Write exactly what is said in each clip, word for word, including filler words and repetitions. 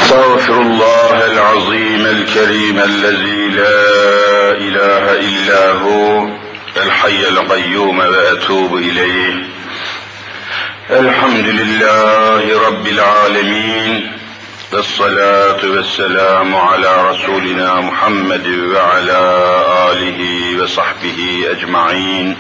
أستغفر الله العظيم الكريم الذي لا إله إلا هو الحي القيوم وأتوب إليه. الحمد لله رب العالمين والصلاة والسلام على رسولنا محمد وعلى آله وصحبه أجمعين.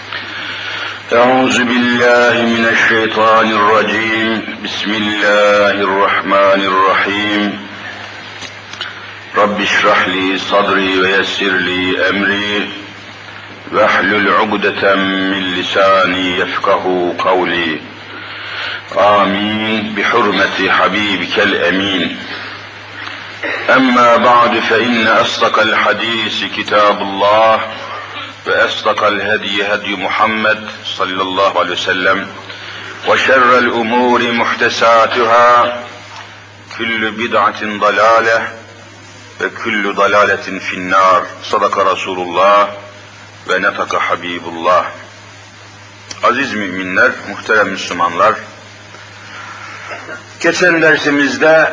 أعوذ بالله من الشيطان الرجيم. بسم الله الرحمن الرحيم. رب اشرح لي صدري ويسر لي أمري واحلل عقدة من لساني يفقه قولي. آمين بحرمة حبيبك الأمين. أما بعد فإن أصدق الحديث كتاب الله وأصدق الهدي هدي محمد صلى الله عليه وسلم وشر الأمور محدثاتها كل بدعة ضلالة وكل ضلالة في النار. صدق رسول الله ve netaka Habibullah. Aziz müminler, muhterem Müslümanlar, geçen dersimizde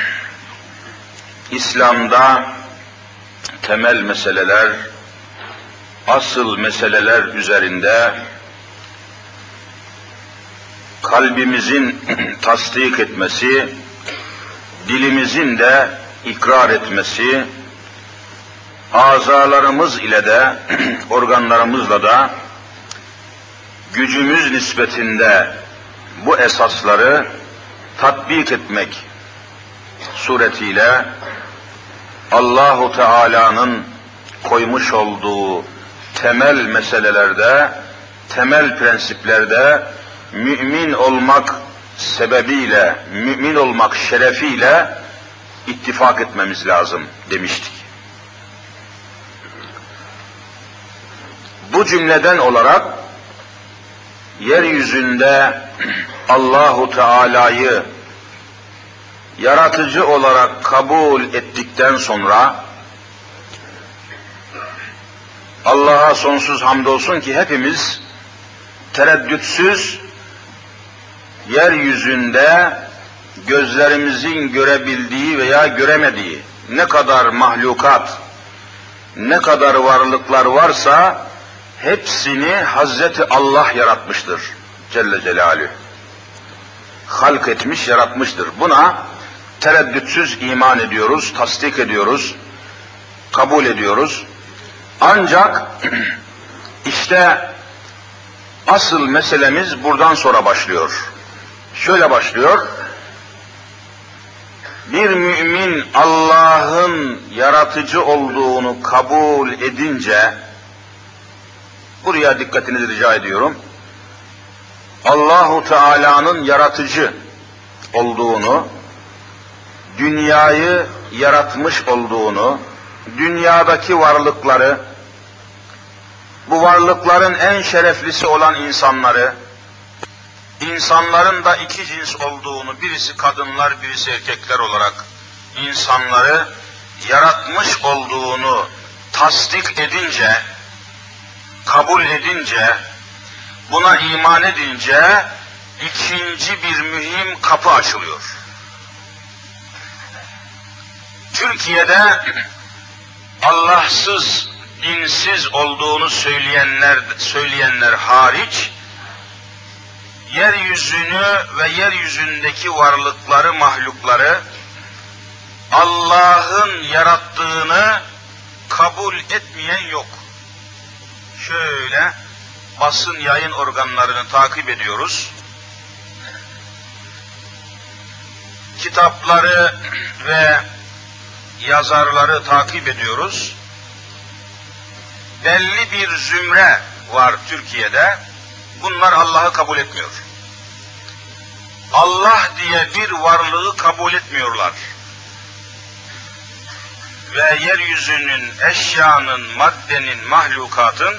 İslam'da temel meseleler, asıl meseleler üzerinde kalbimizin tasdik etmesi, dilimizin de ikrar etmesi, azalarımız ile de, organlarımızla da gücümüz nispetinde bu esasları tatbik etmek suretiyle Allahu Teala'nın koymuş olduğu temel meselelerde, temel prensiplerde mümin olmak sebebiyle, mümin olmak şerefiyle ittifak etmemiz lazım demiştik. Bu cümleden olarak yeryüzünde Allahu Teala'yı yaratıcı olarak kabul ettikten sonra Allah'a sonsuz hamdolsun ki hepimiz tereddütsüz yeryüzünde gözlerimizin görebildiği veya göremediği ne kadar mahlukat, ne kadar varlıklar varsa hepsini Hazreti Allah yaratmıştır Celle Celaluhu. Halk etmiş, yaratmıştır. Buna tereddütsüz iman ediyoruz, tasdik ediyoruz, kabul ediyoruz. Ancak işte asıl meselemiz buradan sonra başlıyor. Şöyle başlıyor. Bir mümin Allah'ın yaratıcı olduğunu kabul edince, buraya dikkatinizi rica ediyorum. Allahu Teala'nın yaratıcı olduğunu, dünyayı yaratmış olduğunu, dünyadaki varlıkları, bu varlıkların en şereflisi olan insanları, insanların da iki cins olduğunu, birisi kadınlar, birisi erkekler olarak insanları yaratmış olduğunu tasdik edince, kabul edince, buna iman edince ikinci bir mühim kapı açılıyor. Türkiye'de Allahsız, dinsiz olduğunu söyleyenler söyleyenler hariç, yeryüzünü ve yeryüzündeki varlıkları, mahlukları Allah'ın yarattığını kabul etmeyen yok. Şöyle basın yayın organlarını takip ediyoruz. Kitapları ve yazarları takip ediyoruz. Belli bir zümre var Türkiye'de. Bunlar Allah'ı kabul etmiyor. Allah diye bir varlığı kabul etmiyorlar. Ve yeryüzünün, eşyanın, maddenin, mahlukatın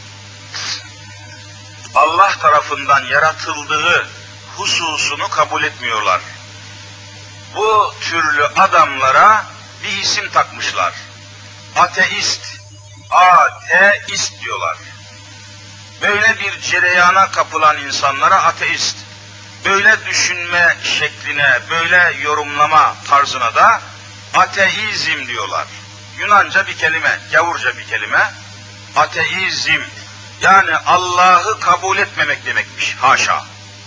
Allah tarafından yaratıldığı hususunu kabul etmiyorlar. Bu türlü adamlara bir isim takmışlar. Ateist, ateist diyorlar. Böyle bir cereyana kapılan insanlara ateist, böyle düşünme şekline, böyle yorumlama tarzına da ateizm diyorlar. Yunanca bir kelime, gavurca bir kelime. Ateizm, yani Allah'ı kabul etmemek demekmiş, haşa.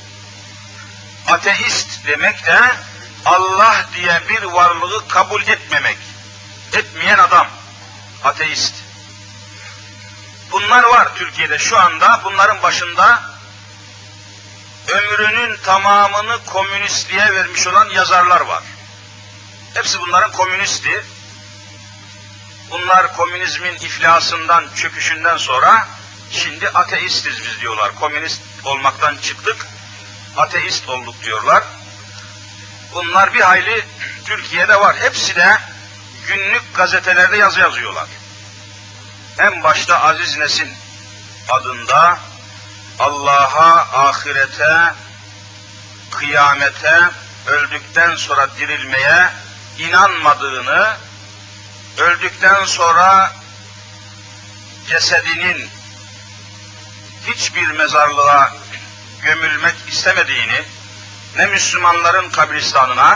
Ateist demek de Allah diye bir varlığı kabul etmemek, etmeyen adam, ateist. Bunlar var Türkiye'de şu anda, bunların başında ömrünün tamamını komünistliğe vermiş olan yazarlar var. Hepsi bunların komünisti. Bunlar komünizmin iflasından, çöküşünden sonra şimdi ateistiz biz diyorlar. Komünist olmaktan çıktık, ateist olduk diyorlar. Bunlar bir hayli Türkiye'de var. Hepsi de günlük gazetelerde yazı yazıyorlar. En başta Aziz Nesin adında Allah'a, ahirete, kıyamete, öldükten sonra dirilmeye inanmadığını, öldükten sonra cesedinin hiçbir mezarlığa gömülmek istemediğini, ne Müslümanların kabristanına,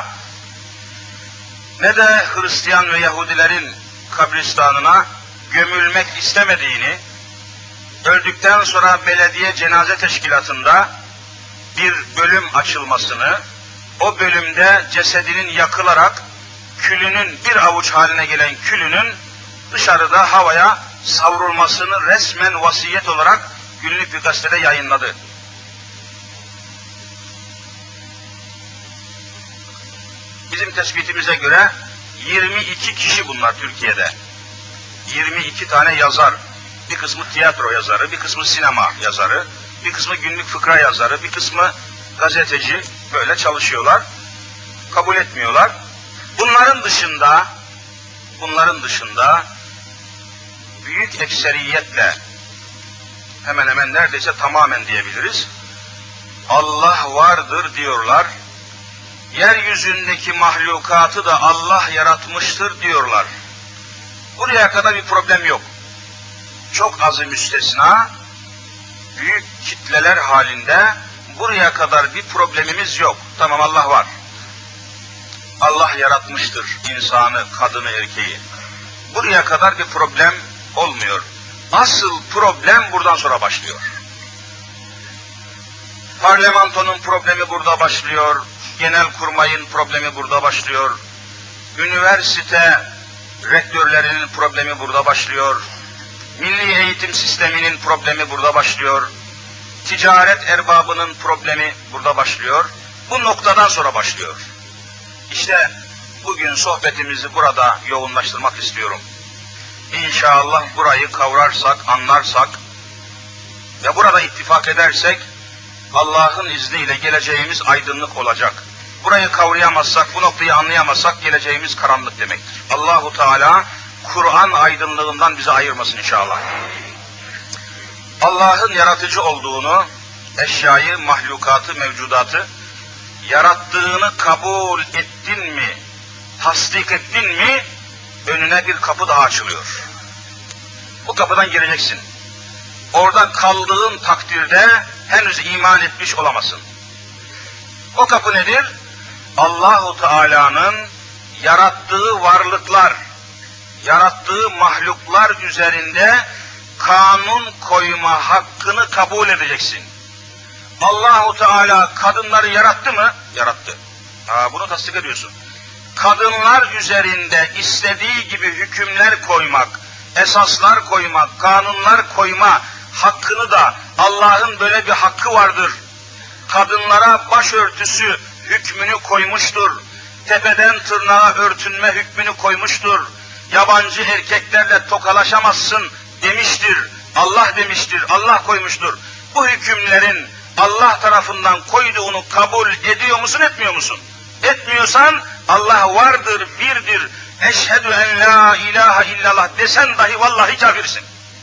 ne de Hristiyan ve Yahudilerin kabristanına gömülmek istemediğini, öldükten sonra belediye cenaze teşkilatında bir bölüm açılmasını, o bölümde cesedinin yakılarak külünün, bir avuç haline gelen külünün dışarıda havaya savrulmasını resmen vasiyet olarak günlük bir gazetede yayınladı. Bizim tespitimize göre yirmi iki kişi bunlar Türkiye'de. yirmi iki tane yazar. Bir kısmı tiyatro yazarı, bir kısmı sinema yazarı, bir kısmı günlük fıkra yazarı, bir kısmı gazeteci, böyle çalışıyorlar. Kabul etmiyorlar. Bunların dışında, bunların dışında büyük ekseriyetle, hemen hemen neredeyse tamamen diyebiliriz, Allah vardır diyorlar. Yeryüzündeki mahlukatı da Allah yaratmıştır diyorlar. Buraya kadar bir problem yok. Çok azı müstesna, büyük kitleler halinde buraya kadar bir problemimiz yok. Tamam, Allah var. Allah yaratmıştır insanı, kadını, erkeği. Buraya kadar bir problem olmuyor. Asıl problem buradan sonra başlıyor. Parlamentonun problemi burada başlıyor. Genelkurmayın problemi burada başlıyor. Üniversite rektörlerinin problemi burada başlıyor. Milli eğitim sisteminin problemi burada başlıyor. Ticaret erbabının problemi burada başlıyor. Bu noktadan sonra başlıyor. İşte bugün sohbetimizi burada yoğunlaştırmak istiyorum. İnşallah burayı kavrarsak, anlarsak ve burada ittifak edersek Allah'ın izniyle geleceğimiz aydınlık olacak. Burayı kavrayamazsak, bu noktayı anlayamazsak geleceğimiz karanlık demektir. Allahu Teala Kur'an aydınlığından bizi ayırmasın inşallah. Allah'ın yaratıcı olduğunu, eşyayı, mahlukatı, mevcudatı yarattığını kabul ettin mi, tasdik ettin mi, önüne bir kapı daha açılıyor. Bu kapıdan gireceksin. Orada kaldığın takdirde henüz iman etmiş olamazsın. O kapı nedir? Allahu Teala'nın yarattığı varlıklar, yarattığı mahluklar üzerinde kanun koyma hakkını kabul edeceksin. Allahu Teala kadınları yarattı mı? Yarattı. Ha, bunu tasdik ediyorsun. Kadınlar üzerinde istediği gibi hükümler koymak, esaslar koymak, kanunlar koyma hakkını da Allah'ın böyle bir hakkı vardır. Kadınlara başörtüsü hükmünü koymuştur. Tepeden tırnağa örtünme hükmünü koymuştur. Yabancı erkeklerle tokalaşamazsın demiştir. Allah demiştir, Allah koymuştur. Bu hükümlerin Allah tarafından koyduğunu kabul ediyor musun, etmiyor musun? Etmiyorsan Allah vardır, birdir, eşhedü en la ilahe illallah desen dahi vallahi kafirsin.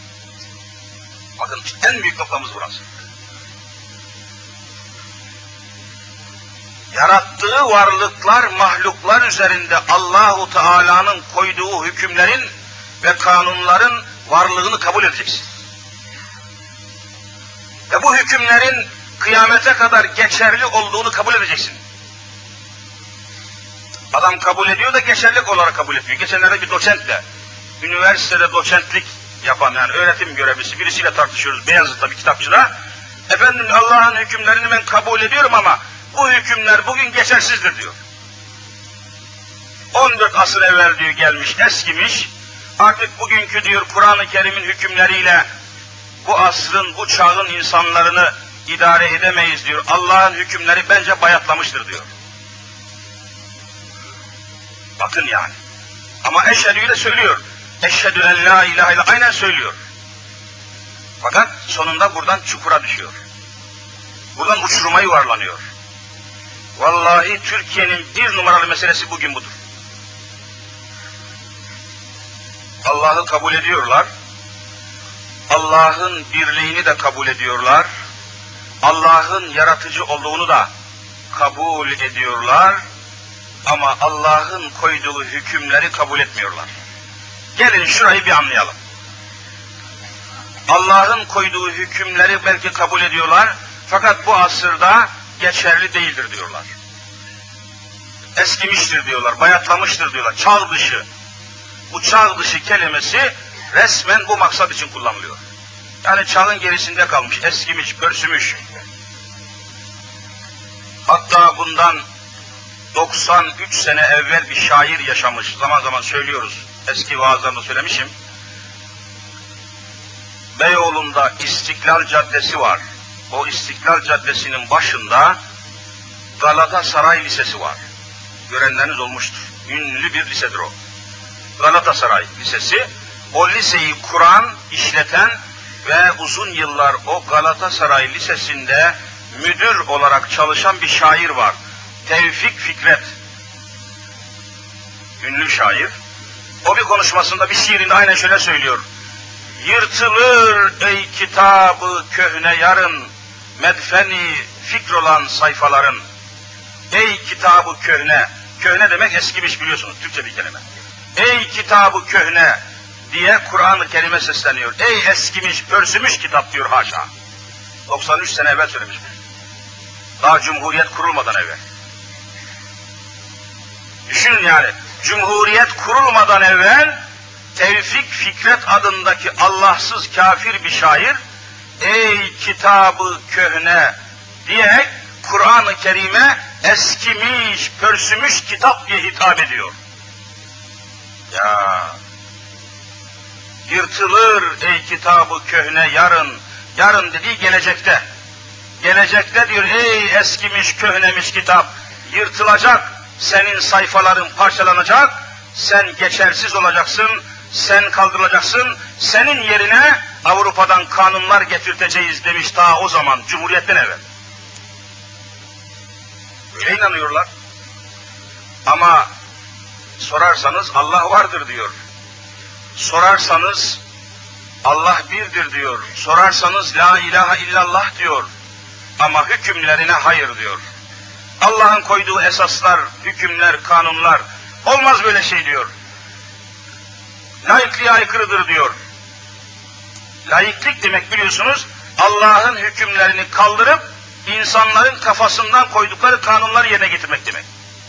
Bakın en büyük noktamız burası. Yarattığı varlıklar, mahluklar üzerinde Allahu Teala'nın koyduğu hükümlerin ve kanunların varlığını kabul edeceksin. Ve bu hükümlerin, kıyamete kadar geçerli olduğunu kabul edeceksin. Adam kabul ediyor da geçerlilik olarak kabul etmiyor. Geçenlerde bir doçentle, üniversitede doçentlik yapan, yani öğretim görevlisi birisiyle tartışıyoruz Beyazıt'ta bir kitapçıda. Efendim, Allah'ın hükümlerini ben kabul ediyorum ama bu hükümler bugün geçersizdir diyor. on dört asır evvel diyor gelmiş, eskimiş. Artık bugünkü diyor Kur'an-ı Kerim'in hükümleriyle bu asrın, bu çağın insanlarını idare edemeyiz diyor. Allah'ın hükümleri bence bayatlamıştır diyor. Bakın yani. Ama eşhedü'yü de söylüyor. Eşhedü en la ilahe illallah, aynen söylüyor. Fakat sonunda buradan çukura düşüyor. Buradan uçuruma yuvarlanıyor. Vallahi Türkiye'nin bir numaralı meselesi bugün budur. Allah'ı kabul ediyorlar. Allah'ın birliğini de kabul ediyorlar. Allah'ın yaratıcı olduğunu da kabul ediyorlar. Ama Allah'ın koyduğu hükümleri kabul etmiyorlar. Gelin şurayı bir anlayalım. Allah'ın koyduğu hükümleri belki kabul ediyorlar, fakat bu asırda geçerli değildir diyorlar. Eskimiştir diyorlar, bayatlamıştır diyorlar, çağ dışı. Bu çağ dışı kelimesi resmen bu maksat için kullanılıyor. Yani çağın gerisinde kalmış, eskimiş, pörsümüş. Hatta bundan doksan üç sene evvel bir şair yaşamış, zaman zaman söylüyoruz, eski vaazlarımda söylemişim. Beyoğlu'nda İstiklal Caddesi var. O İstiklal Caddesi'nin başında Galatasaray Lisesi var. Görenleriniz olmuştur. Ünlü bir lisedir o. Galatasaray Lisesi. O liseyi kuran, işleten ve uzun yıllar o Galatasaray Lisesi'nde müdür olarak çalışan bir şair var. Tevfik Fikret. Ünlü şair. O bir konuşmasında, bir şiirinde aynen şöyle söylüyor. Yırtılır ey kitabı köhne yarın, medfeni fikr olan sayfaların. Ey kitabı köhne, köhne demek eskimiş biliyorsunuz, Türkçe bir kelime. Ey kitabı köhne diye Kur'an-ı Kerim'e sesleniyor. Ey eskimiş, pörsümüş kitap diyor haşa. doksan üç sene evvel söylemiş. Daha Cumhuriyet kurulmadan evvel. Düşünün yani, Cumhuriyet kurulmadan evvel Tevfik Fikret adındaki Allahsız kafir bir şair, ey kitabı köhne diyerek Kur'an-ı Kerim'e eskimiş, pörsümüş kitap diye hitap ediyor. Ya, yırtılır ey kitabı köhne yarın, yarın dediği gelecekte. Gelecekte diyor, ey eskimiş, köhnemiş kitap, yırtılacak, senin sayfaların parçalanacak, sen geçersiz olacaksın, sen kaldırılacaksın, senin yerine Avrupa'dan kanunlar getirteceğiz demiş daha o zaman, Cumhuriyet'ten evvel. Öyle inanıyorlar. Ama sorarsanız Allah vardır diyor. Sorarsanız Allah birdir diyor. Sorarsanız la ilahe illallah diyor. Ama hükümlerine hayır diyor. Allah'ın koyduğu esaslar, hükümler, kanunlar, olmaz böyle şey diyor. Laikliğe aykırıdır diyor. Laiklik demek biliyorsunuz, Allah'ın hükümlerini kaldırıp insanların kafasından koydukları kanunları yerine getirmek demek.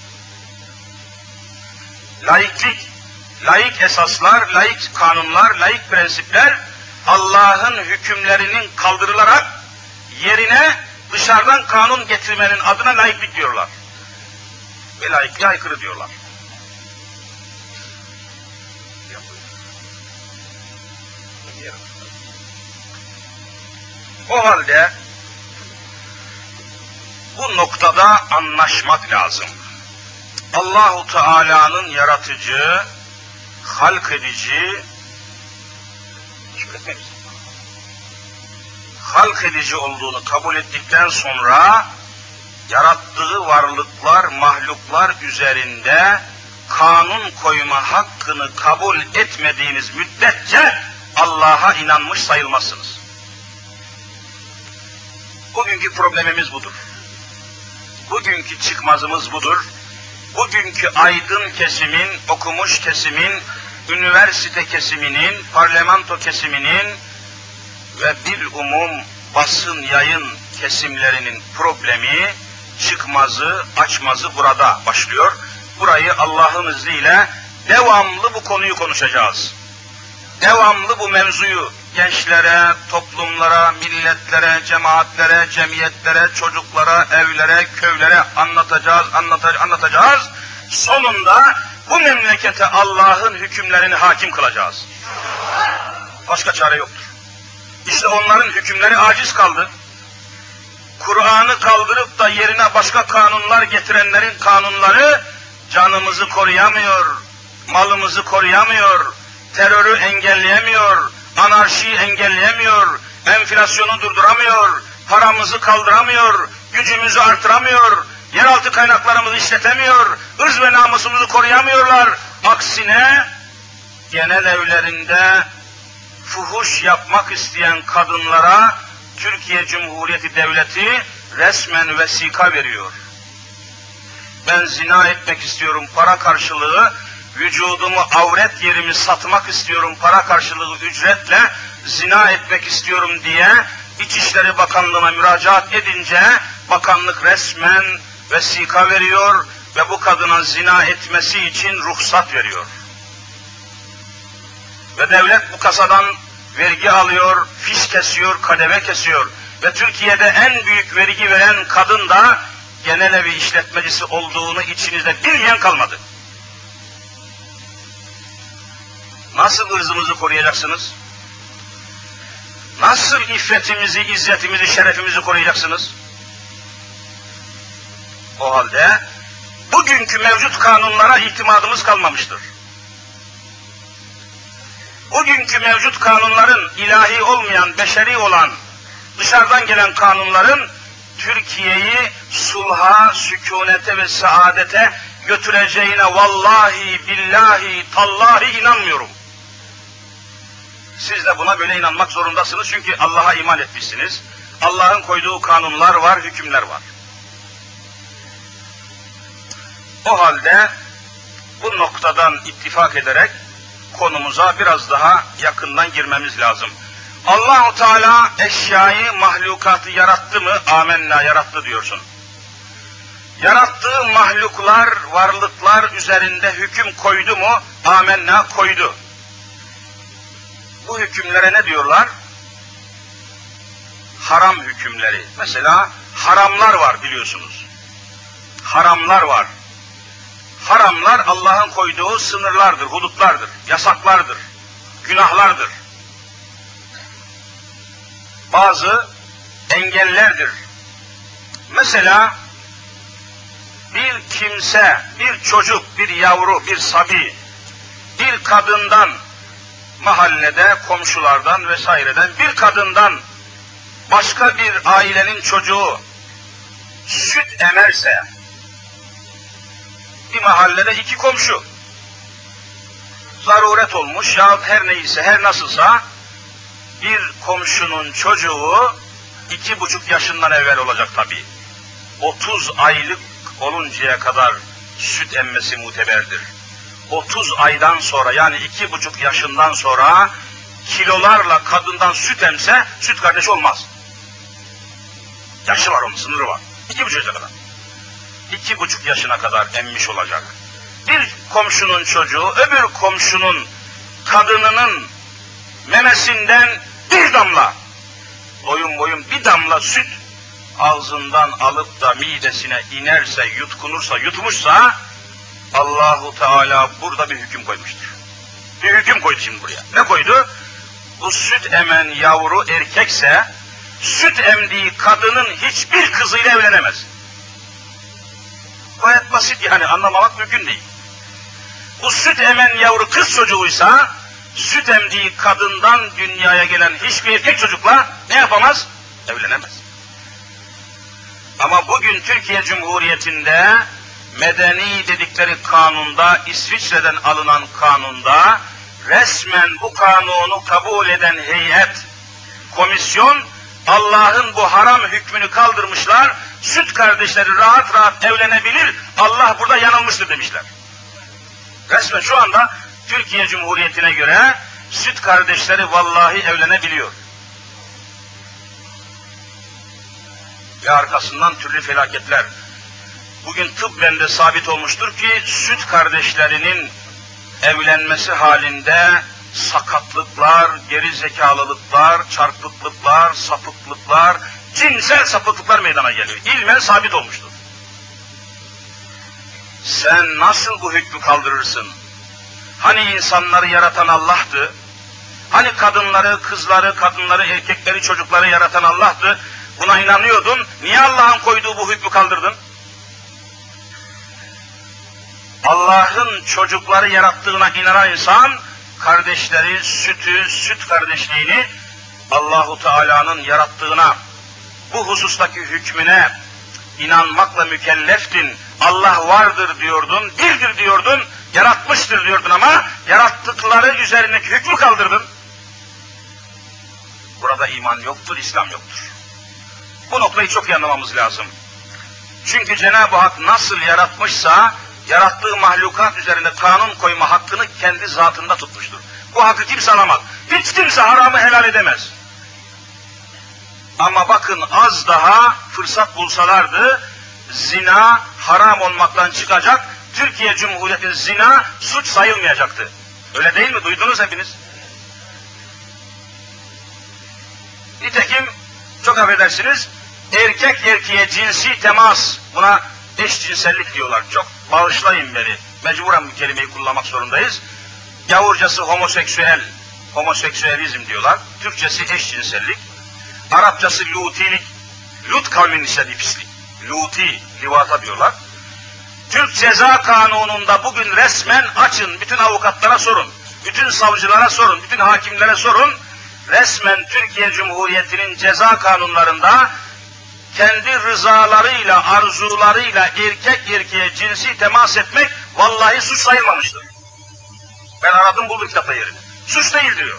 Laiklik, laik esaslar, laik kanunlar, laik prensipler Allah'ın hükümlerinin kaldırılarak yerine dışarıdan kanun getirmenin adına laiklik diyorlar. Ve laikliğe aykırı diyorlar. O halde bu noktada anlaşmak lazım. Allahu Teala'nın yaratıcı, halk edici, halk edici olduğunu kabul ettikten sonra yarattığı varlıklar, mahluklar üzerinde kanun koyma hakkını kabul etmediğiniz müddetçe Allah'a inanmış sayılmazsınız. Bugünkü problemimiz budur. Bugünkü çıkmazımız budur. Bugünkü aydın kesimin, okumuş kesimin, üniversite kesiminin, parlamento kesiminin ve bir umum basın yayın kesimlerinin problemi, çıkmazı, açmazı burada başlıyor. Burayı Allah'ın izniyle devamlı bu konuyu konuşacağız. Devamlı bu mevzuyu gençlere, toplumlara, milletlere, cemaatlere, cemiyetlere, çocuklara, evlere, köylere anlatacağız, anlatacağız, anlatacağız. Sonunda bu memlekete Allah'ın hükümlerini hakim kılacağız. Başka çare yoktur. İşte onların hükümleri aciz kaldı. Kur'an'ı kaldırıp da yerine başka kanunlar getirenlerin kanunları canımızı koruyamıyor, malımızı koruyamıyor, terörü engelleyemiyor, anarşiyi engelleyemiyor, enflasyonu durduramıyor, paramızı kaldıramıyor, gücümüzü artıramıyor, yeraltı kaynaklarımızı işletemiyor, ırz ve namusumuzu koruyamıyorlar. Aksine genel evlerinde fuhuş yapmak isteyen kadınlara Türkiye Cumhuriyeti Devleti resmen vesika veriyor. Ben zina etmek istiyorum para karşılığı, vücudumu, avret yerimi satmak istiyorum para karşılığı ücretle, zina etmek istiyorum diye İçişleri Bakanlığı'na müracaat edince bakanlık resmen vesika veriyor ve bu kadına zina etmesi için ruhsat veriyor. Ve devlet bu kasadan vergi alıyor, fiş kesiyor, kademe kesiyor. Ve Türkiye'de en büyük vergi veren kadın da genel evi işletmecisi olduğunu içinizde bilmeyen kalmadı. Nasıl ırzımızı koruyacaksınız? Nasıl iffetimizi, izzetimizi, şerefimizi koruyacaksınız? O halde bugünkü mevcut kanunlara itimadımız kalmamıştır. Bugünkü mevcut kanunların ilahi olmayan, beşeri olan, dışarıdan gelen kanunların Türkiye'yi sulha, sükunete ve saadete götüreceğine vallahi, billahi, tallahi inanmıyorum. Siz de buna böyle inanmak zorundasınız çünkü Allah'a iman etmişsiniz. Allah'ın koyduğu kanunlar var, hükümler var. O halde bu noktadan ittifak ederek konumuza biraz daha yakından girmemiz lazım. Allah-u Teala eşyayı, mahlukatı yarattı mı? Amenna, yarattı diyorsun. Yarattığı mahluklar, varlıklar üzerinde hüküm koydu mu? Amenna, koydu. Bu hükümlere ne diyorlar? Haram hükümleri. Mesela haramlar var biliyorsunuz. Haramlar var. Haramlar Allah'ın koyduğu sınırlardır, hudutlardır, yasaklardır, günahlardır. Bazı engellerdir. Mesela bir kimse, bir çocuk, bir yavru, bir sabi, bir kadından, mahallede, komşulardan vesaireden bir kadından başka bir ailenin çocuğu süt emerse, bir mahallede iki komşu, zaruret olmuş ya her neyse, her nasılsa, bir komşunun çocuğu iki buçuk yaşından evvel olacak tabii. Otuz aylık oluncaya kadar süt emmesi muteberdir. Otuz aydan sonra yani iki buçuk yaşından sonra kilolarla kadından süt emse süt kardeşi olmaz. Yaşı var onun, sınırı var. İki buçuk yaşına kadar. İki buçuk yaşına kadar emmiş olacak. Bir komşunun çocuğu öbür komşunun kadınının memesinden bir damla, boyun boyun bir damla süt ağzından alıp da midesine inerse, yutkunursa, yutmuşsa Allahu Teala burada bir hüküm koymuştur. Bir hüküm koydu şimdi buraya. Ne koydu? Bu süt emen yavru erkekse süt emdiği kadının hiçbir kızıyla evlenemez. Gayet basit yani, anlamamak mümkün değil. Bu süt emen yavru kız çocuğuysa süt emdiği kadından dünyaya gelen hiçbir erkek çocukla ne yapamaz? Evlenemez. Ama bugün Türkiye Cumhuriyeti'nde medeni dedikleri kanunda, İsviçre'den alınan kanunda resmen bu kanunu kabul eden heyet, komisyon Allah'ın bu haram hükmünü kaldırmışlar, süt kardeşleri rahat rahat evlenebilir, Allah burada yanılmıştır demişler. Resmen şu anda Türkiye Cumhuriyeti'ne göre süt kardeşleri vallahi evlenebiliyor. ve arkasından türlü felaketler. Bugün tıbben de sabit olmuştur ki süt kardeşlerinin evlenmesi halinde sakatlıklar, geri zekalılıklar, çarpıklıklar, sapıklıklar, cinsel sapıklıklar meydana geliyor. İlmen sabit olmuştur. Sen nasıl bu hükmü kaldırırsın? Hani insanları yaratan Allah'tı? Hani kadınları, kızları, kadınları, erkekleri, çocukları yaratan Allah'tı? Buna inanıyordun. Niye Allah'ın koyduğu bu hükmü kaldırdın? Allah'ın çocukları yarattığına inanan insan, kardeşleri, sütü, süt kardeşliğini Allahu Teala'nın yarattığına, bu husustaki hükmüne inanmakla mükelleftin. Allah vardır diyordun, birdir diyordun, yaratmıştır diyordun ama yarattıkları üzerindeki hükmü kaldırdın. Burada iman yoktur, İslam yoktur. Bu noktayı çok iyi anlamamız lazım. Çünkü Cenab-ı Hak nasıl yaratmışsa, yarattığı mahlukat üzerinde kanun koyma hakkını kendi zatında tutmuştur. Bu hakkı kimse alamaz. Hiç kimse haramı helal edemez. Ama bakın az daha fırsat bulsalardı, zina haram olmaktan çıkacak, Türkiye Cumhuriyeti'nin zina suç sayılmayacaktı. Öyle değil mi? Duydunuz hepiniz. Nitekim, çok affedersiniz, erkek erkeğe cinsi temas, buna eşcinsellik diyorlar. Çok bağışlayın beni, mecburen bu kelimeyi kullanmak zorundayız. Gavurcası homoseksüel, homoseksüelizm diyorlar. Türkçesi eşcinsellik. Arapçası lutilik, Lut kavminin işlediği pislik. Luti, livata diyorlar. Türk Ceza Kanunu'nda bugün resmen açın, bütün avukatlara sorun, bütün savcılara sorun, bütün hakimlere sorun. Resmen Türkiye Cumhuriyeti'nin ceza kanunlarında kendi rızalarıyla, arzularıyla erkek erkeğe cinsi temas etmek vallahi suç sayılmamıştır. Ben aradım buldum kitapta yerini. Suç değil diyor.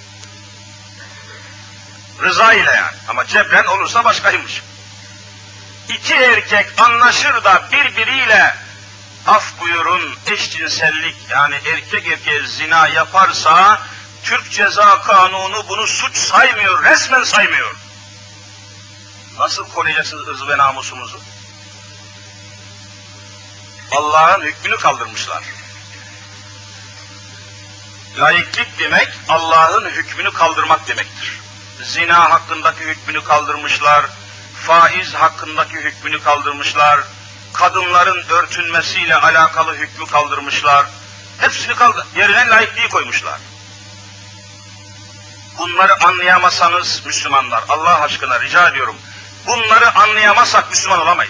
Rıza ile yani. Ama cebren olursa başkaymış. İki erkek anlaşır da birbiriyle af buyurun eşcinsellik yani erkek erkeğe zina yaparsa Türk Ceza Kanunu bunu suç saymıyor, resmen saymıyor. Nasıl koruyacaksınız ırz ve namusumuzu? Allah'ın hükmünü kaldırmışlar. Laiklik demek Allah'ın hükmünü kaldırmak demektir. Zina hakkındaki hükmünü kaldırmışlar, faiz hakkındaki hükmünü kaldırmışlar, kadınların örtünmesiyle alakalı hükmü kaldırmışlar. Hepsini kaldır, yerine laikliği koymuşlar. Bunları anlayamazsanız Müslümanlar, Allah aşkına rica ediyorum, bunları anlayamazsak Müslüman olamayız.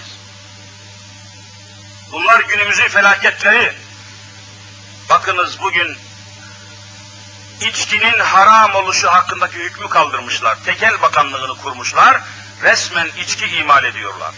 Bunlar günümüzün felaketleri. Bakınız bugün içkinin haram oluşu hakkındaki hükmü kaldırmışlar. Tekel bakanlığını kurmuşlar. Resmen içki imal ediyorlar.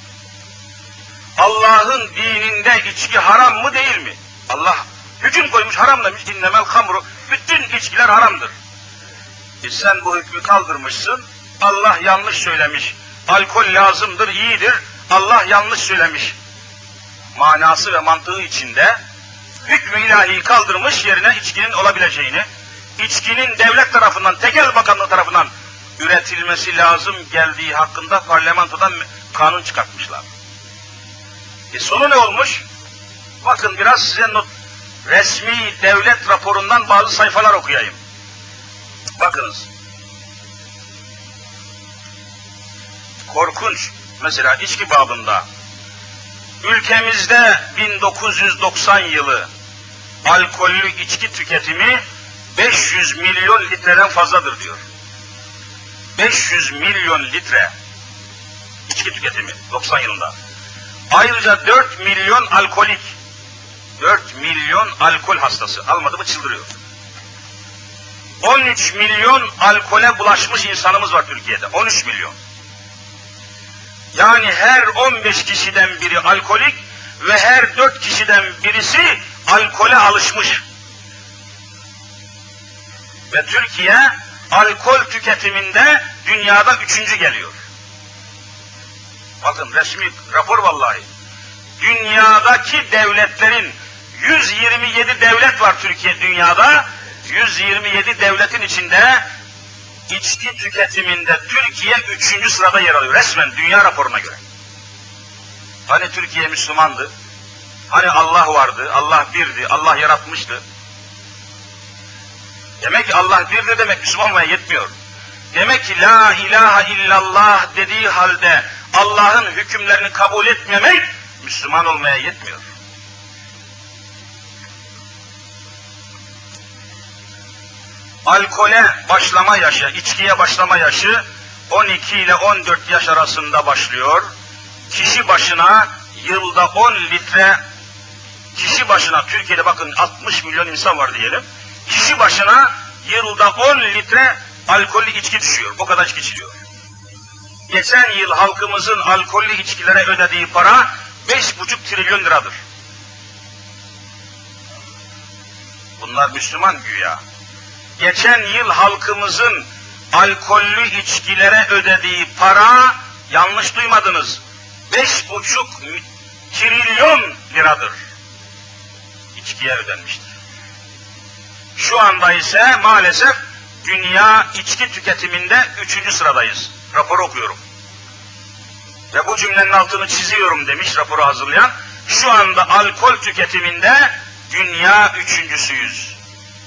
Allah'ın dininde içki haram mı değil mi? Allah hüküm koymuş, haram demiş. İnnemel hamru. Bütün içkiler haramdır. E sen bu hükmü kaldırmışsın. Allah yanlış söylemiş. Alkol lazımdır, iyidir. Allah yanlış söylemiş. Manası ve mantığı içinde hükmü ilahiyi kaldırmış, yerine içkinin olabileceğini, içkinin devlet tarafından, tekel bakanlığı tarafından üretilmesi lazım geldiği hakkında parlamentodan kanun çıkartmışlar. E sonu ne olmuş? Bakın biraz size not, resmi devlet raporundan bazı sayfalar okuyayım. Bakınız. Korkunç. Mesela içki babında. Ülkemizde bin dokuz yüz doksan yılı alkollü içki tüketimi beş yüz milyon litreden fazladır diyor. beş yüz milyon litre içki tüketimi doksan yılında. Ayrıca dört milyon alkolik, dört milyon alkol hastası, almadı mı çıldırıyor. on üç milyon alkole bulaşmış insanımız var Türkiye'de, on üç milyon. Yani her on beş kişiden biri alkolik ve her dört kişiden birisi alkole alışmış. Ve Türkiye alkol tüketiminde dünyada üçüncü geliyor. Bakın resmi rapor vallahi. Dünyadaki devletlerin yüz yirmi yedi devlet var Türkiye dünyada. yüz yirmi yedi devletin içinde içki tüketiminde Türkiye üçüncü sırada yer alıyor. Resmen dünya raporuna göre. Hani Türkiye Müslümandı? Hani Allah vardı, Allah birdi, Allah yaratmıştı? Demek ki Allah birdir demek Müslüman olmaya yetmiyor. Demek ki la ilahe illallah dediği halde Allah'ın hükümlerini kabul etmemek Müslüman olmaya yetmiyor. Alkole başlama yaşı, içkiye başlama yaşı on iki ile on dört yaş arasında başlıyor. Kişi başına yılda on litre, kişi başına, Türkiye'de bakın altmış milyon insan var diyelim, kişi başına yılda on litre alkollü içki düşüyor. O kadar içki içiliyor. Geçen yıl halkımızın alkollü içkilere ödediği para beş buçuk trilyon liradır. Bunlar Müslüman güya. Geçen yıl halkımızın alkollü içkilere ödediği para, yanlış duymadınız, beş buçuk trilyon liradır. İçkiye ödenmiştir. Şu anda ise maalesef dünya içki tüketiminde üçüncü sıradayız. Raporu okuyorum. Ve bu cümlenin altını çiziyorum demiş raporu hazırlayan. Şu anda alkol tüketiminde dünya üçüncüsüyüz.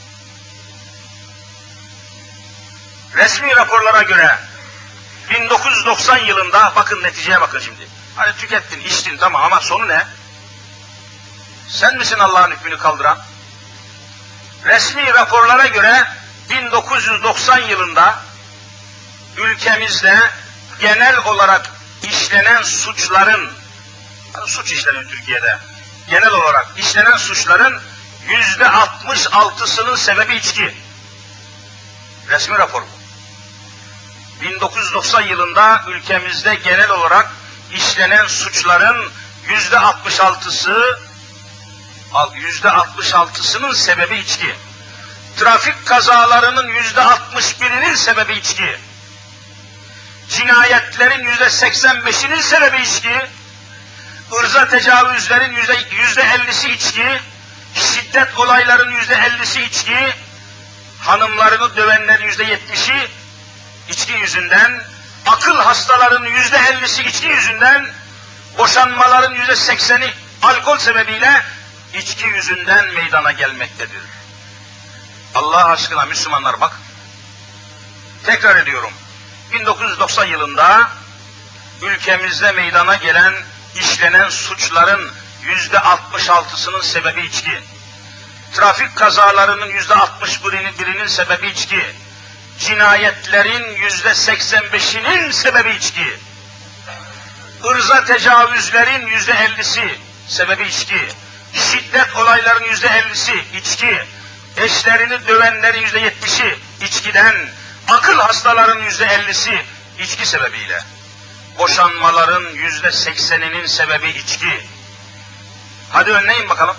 Resmi raporlara göre bin dokuz yüz doksan yılında, bakın neticeye bakın şimdi. Hani tükettin, içtin tamam ama sonu ne? Sen misin Allah'ın hükmünü kaldıran? Resmi raporlara göre bin dokuz yüz doksan yılında ülkemizde genel olarak işlenen suçların, yani suç işlenen Türkiye'de, genel olarak işlenen suçların yüzde altmış altısının sebebi içki. Resmi rapor bu. bin dokuz yüz doksan yılında ülkemizde genel olarak işlenen suçların yüzde altmış altısı, yüzde altmış altısının sebebi içki. Trafik kazalarının yüzde altmış birinin sebebi içki. Cinayetlerin yüzde seksen beşinin sebebi içki. Irza tecavüzlerin yüzde ellisi içki. Şiddet olayların yüzde ellisi içki. Hanımlarını dövenlerin yüzde yetmişi içki yüzünden. Akıl hastalarının yüzde ellisi içki yüzünden. Boşanmaların yüzde sekseni alkol sebebiyle içki yüzünden meydana gelmektedir. Allah aşkına Müslümanlar bak, tekrar ediyorum, bin dokuz yüz doksan yılında ülkemizde meydana gelen, işlenen suçların yüzde altmış altısının sebebi içki. Trafik kazalarının yüzde altmış birinin sebebi içki. Cinayetlerin yüzde seksen beşinin sebebi içki. Irza tecavüzlerin yüzde ellisi sebebi içki. Şiddet olaylarının yüzde ellisi içki. Eşlerini dövenlerin yüzde yetmişi içkiden, akıl hastaların yüzde ellisi içki sebebiyle. Boşanmaların yüzde sekseninin sebebi içki. Hadi önleyin bakalım.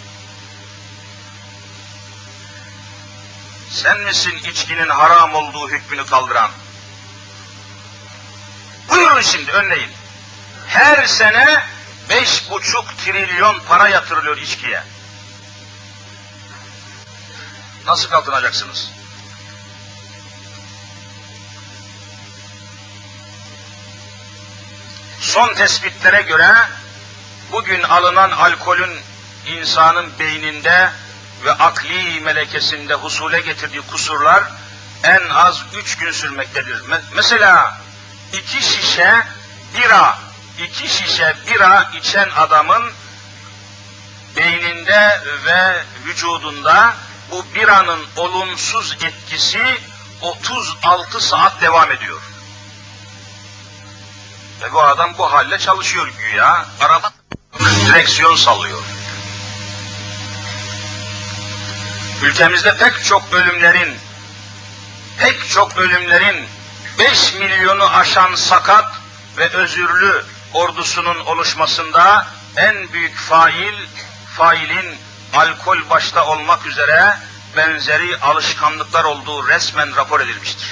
Sen misin içkinin haram olduğu hükmünü kaldıran? Buyurun şimdi önleyin. Her sene beş buçuk trilyon para yatırılıyor içkiye. Nasıl kalkınacaksınız? Son tespitlere göre bugün alınan alkolün insanın beyninde ve akli melekesinde husule getirdiği kusurlar en az üç gün sürmektedir. Mesela iki şişe bira, iki şişe bira içen adamın beyninde ve vücudunda bu biranın olumsuz etkisi otuz altı saat devam ediyor. Ve bu adam bu halle çalışıyor güya, araba direksiyon sallıyor. Ülkemizde pek çok ölümlerin, pek çok ölümlerin beş milyonu aşan sakat ve özürlü ordusunun oluşmasında en büyük fail, failin alkol başta olmak üzere benzeri alışkanlıklar olduğu resmen rapor edilmiştir.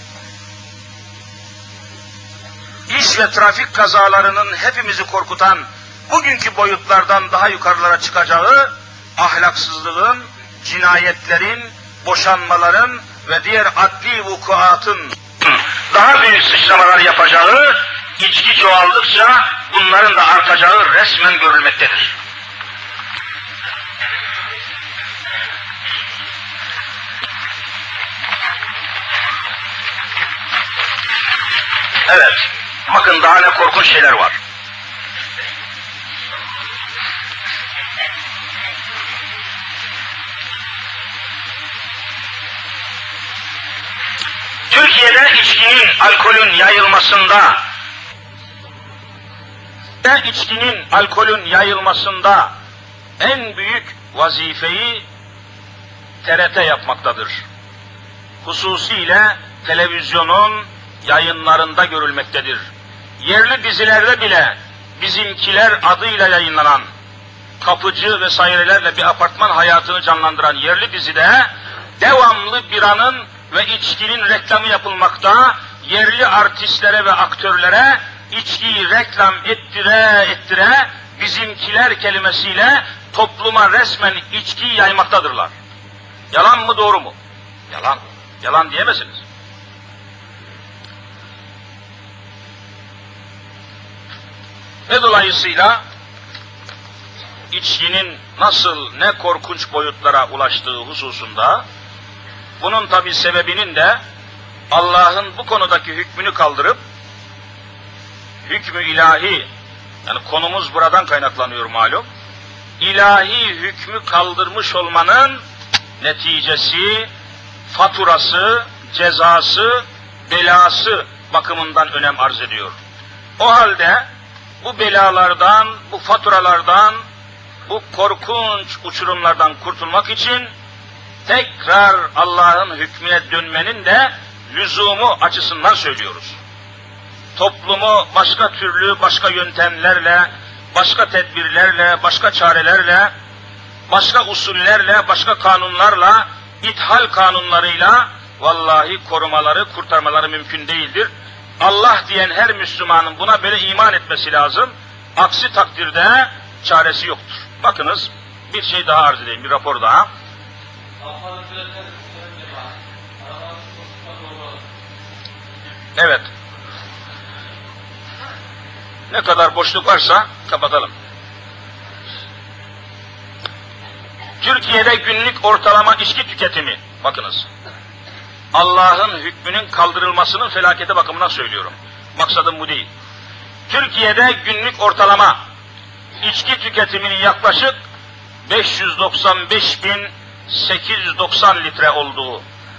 İş ve trafik kazalarının hepimizi korkutan bugünkü boyutlardan daha yukarılara çıkacağı ahlaksızlığın, cinayetlerin, boşanmaların ve diğer adli vukuatın daha büyük sıçramalar yapacağı, içki çoğaldıkça bunların da artacağı resmen görülmektedir. Evet, bakın daha ne korkunç şeyler var. Türkiye'de içkinin, alkolün yayılmasında, içkinin, alkolün yayılmasında en büyük vazifeyi T R T yapmaktadır. Hususiyle televizyonun yayınlarında görülmektedir. Yerli dizilerde bile Bizimkiler adıyla yayınlanan, kapıcı vesairelerle bir apartman hayatını canlandıran yerli dizide devamlı biranın ve içkinin reklamı yapılmakta, yerli artistlere ve aktörlere içkiyi reklam ettire ettire bizimkiler kelimesiyle topluma resmen içkiyi yaymaktadırlar. Yalan mı, doğru mu? Yalan. Yalan diyemezsiniz. Ve dolayısıyla içkinin nasıl ne korkunç boyutlara ulaştığı hususunda, bunun tabi sebebinin de Allah'ın bu konudaki hükmünü kaldırıp hükmü ilahi, yani konumuz buradan kaynaklanıyor malum, ilahi hükmü kaldırmış olmanın neticesi, faturası, cezası, belası bakımından önem arz ediyor. O halde bu belalardan, bu faturalardan, bu korkunç uçurumlardan kurtulmak için tekrar Allah'ın hükmüne dönmenin de lüzumu açısından söylüyoruz. Toplumu başka türlü, başka yöntemlerle, başka tedbirlerle, başka çarelerle, başka usullerle, başka kanunlarla, ithal kanunlarıyla vallahi korumaları, kurtarmaları mümkün değildir. Allah diyen her Müslümanın buna böyle iman etmesi lazım. Aksi takdirde çaresi yoktur. Bakınız, bir şey daha arz edeyim, bir rapor daha. Evet. Ne kadar boşluk varsa kapatalım. Türkiye'de günlük ortalama içki tüketimi, bakınız, Allah'ın hükmünün kaldırılmasının felaketi bakımından söylüyorum. Maksadım bu değil. Türkiye'de günlük ortalama içki tüketiminin yaklaşık beş yüz doksan beş bin sekiz yüz doksan litre olduğu,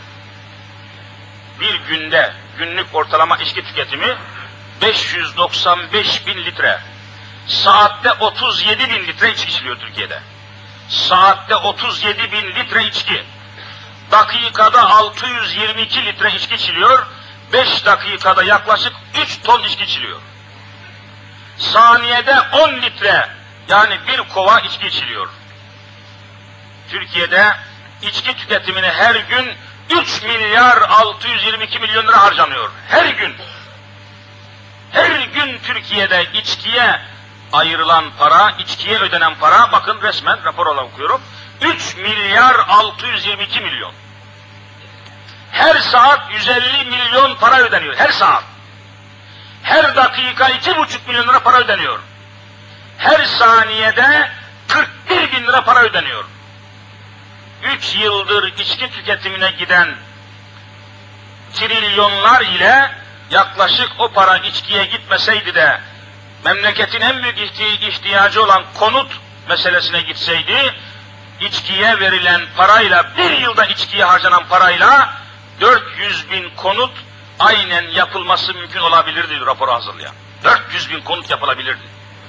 bir günde günlük ortalama içki tüketimi beş yüz doksan beş bin litre. Saatte otuz yedi bin litre içki içiliyor Türkiye'de. Saatte otuz yedi bin litre içki. Dakikada altı yüz yirmi iki litre içki içiliyor. beş dakikada yaklaşık üç ton içki içiliyor. Saniyede on litre, yani bir kova içki içiliyor. Türkiye'de içki tüketimine her gün üç milyar altı yüz yirmi iki milyon lira harcanıyor. Her gün. Her gün Türkiye'de içkiye ayrılan para, içkiye ödenen para, bakın resmen rapor olarak okuyorum, üç milyar altı yüz yirmi iki milyon. Her saat yüz elli milyon para ödeniyor, her saat. Her dakika iki buçuk milyon lira para ödeniyor. Her saniyede kırk bir bin lira para ödeniyor. Üç yıldır içki tüketimine giden trilyonlar ile yaklaşık o para içkiye gitmeseydi de memleketin en büyük ihtiyacı olan konut meselesine gitseydi, içkiye verilen parayla, bir yılda içkiye harcanan parayla dört yüz bin konut aynen yapılması mümkün olabilirdi raporu hazırlayan. dört yüz bin konut yapılabilirdi.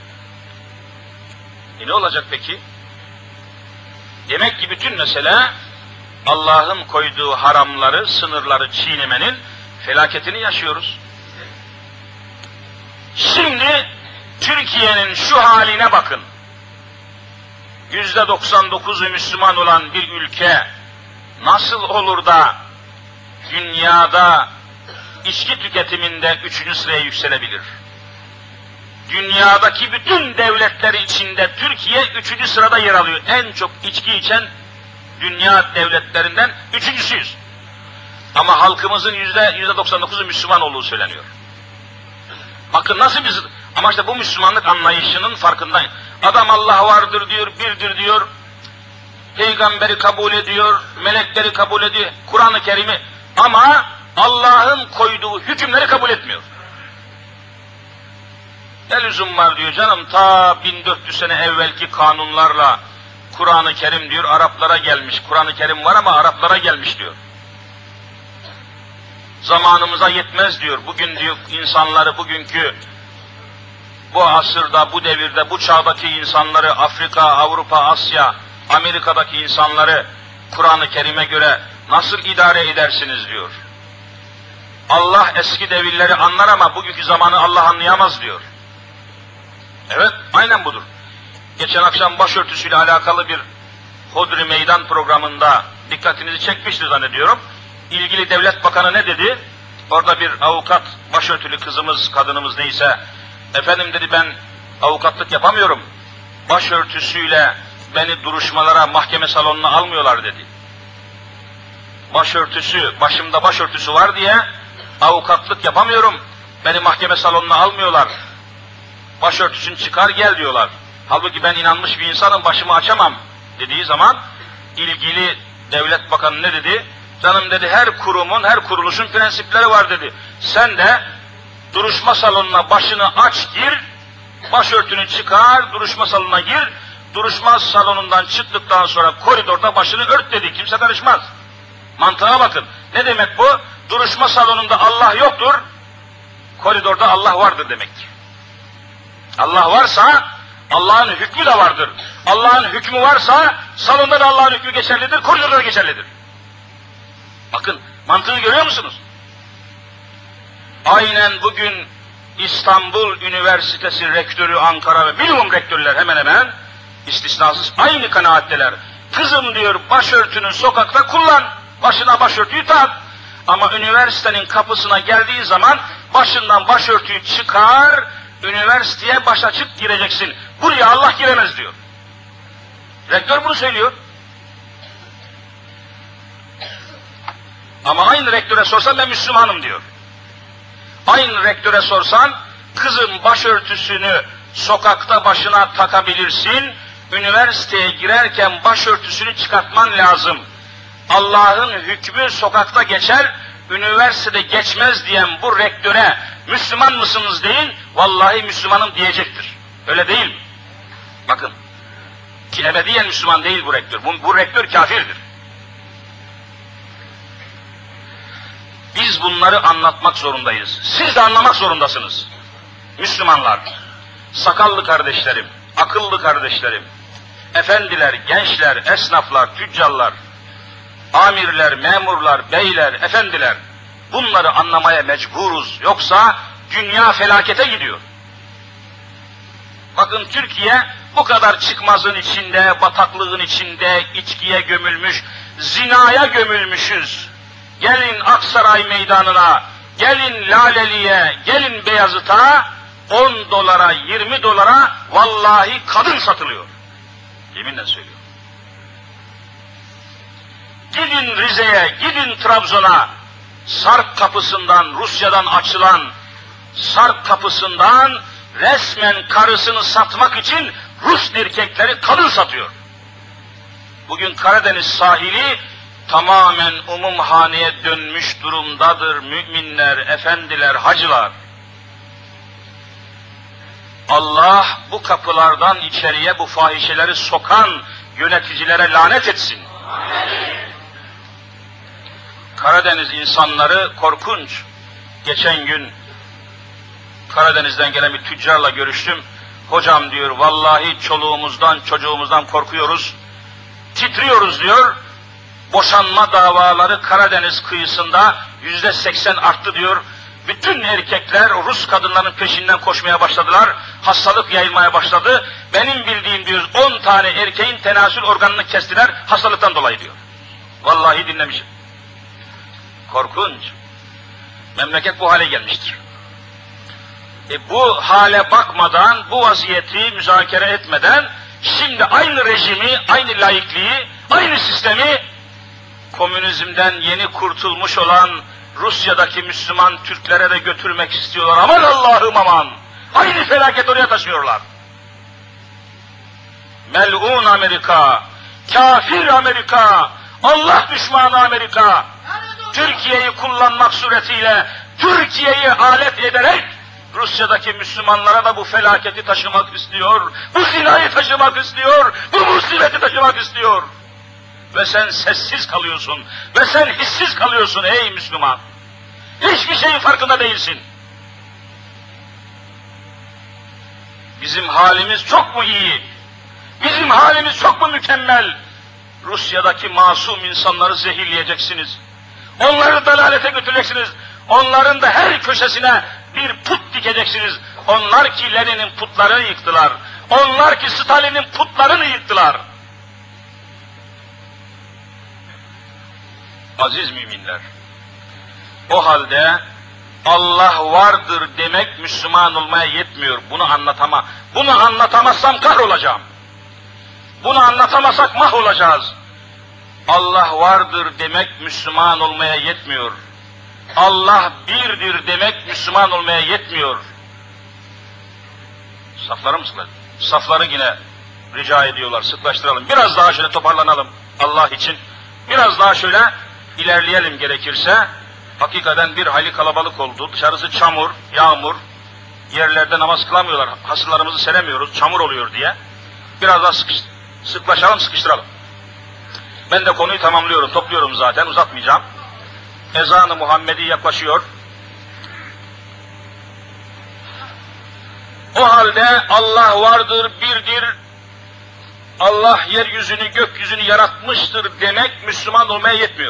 E ne olacak peki? Demek ki bütün mesele Allah'ın koyduğu haramları, sınırları çiğnemenin felaketini yaşıyoruz. Şimdi Türkiye'nin şu haline bakın. Yüzde doksan dokuzu Müslüman olan bir ülke nasıl olur da dünyada içki tüketiminde üçüncü sıraya yükselebilir? Dünyadaki bütün devletler içinde Türkiye üçüncü sırada yer alıyor. En çok içki içen dünya devletlerinden üçüncüsüyüz. Ama halkımızın yüzde yüzde doksan dokuzu Müslüman olduğu söyleniyor. Bakın nasıl biz, ama işte bu Müslümanlık anlayışının farkındayım. Adam Allah vardır diyor, birdir diyor, peygamberi kabul ediyor, melekleri kabul ediyor, Kur'an-ı Kerim'i, ama Allah'ın koyduğu hükümleri kabul etmiyor. Ne lüzum var diyor canım, ta bin dört yüz sene evvelki kanunlarla Kur'an-ı Kerim diyor Araplara gelmiş. Kur'an-ı Kerim var ama Araplara gelmiş diyor. Zamanımıza yetmez diyor. Bugün diyor insanları, bugünkü bu asırda, bu devirde, bu çağdaki insanları, Afrika, Avrupa, Asya, Amerika'daki insanları Kur'an-ı Kerim'e göre nasıl idare edersiniz diyor. Allah eski devirleri anlar ama bugünkü zamanı Allah anlayamaz diyor. Evet, aynen budur. Geçen akşam başörtüsüyle alakalı bir Hodri Meydan programında dikkatinizi çekmiştir zannediyorum. İlgili devlet bakanı ne dedi? Orada bir avukat, başörtülü kızımız, kadınımız neyse, efendim dedi, ben avukatlık yapamıyorum. Başörtüsüyle beni duruşmalara, mahkeme salonuna almıyorlar dedi. Başörtüsü, başımda başörtüsü var diye avukatlık yapamıyorum. Beni mahkeme salonuna almıyorlar. Başörtüsünü çıkar gel diyorlar. Halbuki ben inanmış bir insanım, başımı açamam dediği zaman ilgili devlet bakanı ne dedi? Canım dedi, her kurumun, her kuruluşun prensipleri var dedi. Sen de duruşma salonuna başını aç gir, başörtünü çıkar, duruşma salonuna gir, duruşma salonundan çıktıktan sonra koridorda başını ört dedi. Kimse karışmaz. Mantığa bakın. Ne demek bu? Duruşma salonunda Allah yoktur, koridorda Allah vardır demektir. Allah varsa Allah'ın hükmü de vardır. Allah'ın hükmü varsa salonda da Allah'ın hükmü geçerlidir, koridorda da geçerlidir. Bakın, mantığı görüyor musunuz? Aynen bugün İstanbul Üniversitesi rektörü, Ankara ve minimum rektörler hemen hemen istisnasız aynı kanaatteler. Kızım diyor, başörtünü sokakta kullan, başına başörtüyü tak. Ama üniversitenin kapısına geldiği zaman başından başörtüyü çıkar, üniversiteye baş açık gireceksin. Buraya Allah giremez diyor. Rektör bunu söylüyor. Ama aynı rektöre sorsan ben Müslümanım diyor. Aynı rektöre sorsan, kızım başörtüsünü sokakta başına takabilirsin, üniversiteye girerken başörtüsünü çıkartman lazım. Allah'ın hükmü sokakta geçer, üniversitede geçmez diyen bu rektöre Müslüman mısınız deyin, vallahi Müslümanım diyecektir. Öyle değil mi? Bakın, ki ebediyen Müslüman değil bu rektör. Bu, bu rektör kafirdir. Biz bunları anlatmak zorundayız. Siz de anlamak zorundasınız. Müslümanlar, sakallı kardeşlerim, akıllı kardeşlerim, efendiler, gençler, esnaflar, tüccarlar, amirler, memurlar, beyler, efendiler, bunları anlamaya mecburuz. Yoksa dünya felakete gidiyor. Bakın, Türkiye bu kadar çıkmazın içinde, bataklığın içinde, içkiye gömülmüş, zinaya gömülmüşüz. Gelin Aksaray Meydanı'na, gelin Laleli'ye, gelin Beyazıt'a, on dolara, yirmi dolara vallahi kadın satılıyor. Yeminle söylüyorum. Gidin Rize'ye, gidin Trabzon'a, Sarp kapısından, Rusya'dan açılan Sarp kapısından resmen karısını satmak için Rus erkekleri kadın satıyor. Bugün Karadeniz sahili tamamen umumhaneye dönmüş durumdadır müminler, efendiler, hacılar. Allah bu kapılardan içeriye bu fahişeleri sokan yöneticilere lanet etsin. Amin. Karadeniz insanları korkunç. Geçen gün Karadeniz'den gelen bir tüccarla görüştüm. Hocam diyor, vallahi çoluğumuzdan, çocuğumuzdan korkuyoruz. Titriyoruz diyor. Boşanma davaları Karadeniz kıyısında yüzde seksen arttı diyor. Bütün erkekler Rus kadınların peşinden koşmaya başladılar. Hastalık yayılmaya başladı. Benim bildiğim diyor on tane erkeğin tenasül organını kestiler hastalıktan dolayı diyor. Vallahi dinlemişim. Korkunç. Memleket bu hale gelmiştir. E bu hale bakmadan, bu vaziyeti müzakere etmeden şimdi aynı rejimi, aynı laikliği, aynı sistemi komünizmden yeni kurtulmuş olan Rusya'daki Müslüman Türklere de götürmek istiyorlar. Aman Allah'ım aman! Aynı felaket oraya taşıyorlar. Mel'un Amerika, kafir Amerika, Allah düşmanı Amerika, Türkiye'yi kullanmak suretiyle, Türkiye'yi alet ederek, Rusya'daki Müslümanlara da bu felaketi taşımak istiyor, bu zinayı taşımak istiyor, bu musibeti taşımak istiyor. Ve sen sessiz kalıyorsun, ve sen hissiz kalıyorsun ey Müslüman. Hiçbir şeyin farkında değilsin. Bizim halimiz çok mu iyi? Bizim halimiz çok mu mükemmel? Rusya'daki masum insanları zehirleyeceksiniz. Onları dalalete götüreceksiniz. Onların da her köşesine bir put dikeceksiniz. Onlar ki Lenin'in putlarını yıktılar. Onlar ki Stalin'in putlarını yıktılar. Aziz müminler, o halde Allah vardır demek Müslüman olmaya yetmiyor. Bunu anlatama. Bunu anlatamazsam kahrolacağım. Bunu anlatamazsak mahvolacağız. Allah vardır demek Müslüman olmaya yetmiyor. Allah birdir demek Müslüman olmaya yetmiyor. Safları mı sıklaştıralım? Safları yine rica ediyorlar, sıklaştıralım. Biraz daha şöyle toparlanalım Allah için. Biraz daha şöyle ilerleyelim gerekirse. Hakikaten bir hayli kalabalık oldu. Dışarısı çamur, yağmur. Yerlerde namaz kılamıyorlar. Hasırlarımızı seremiyoruz, çamur oluyor diye. Biraz daha sıkış, sıklaşalım, sıkıştıralım. Ben de konuyu tamamlıyorum, topluyorum zaten, uzatmayacağım. Ezan-ı Muhammedi yaklaşıyor. O halde Allah vardır, birdir, Allah yeryüzünü, gökyüzünü yaratmıştır demek Müslüman olmaya yetmiyor.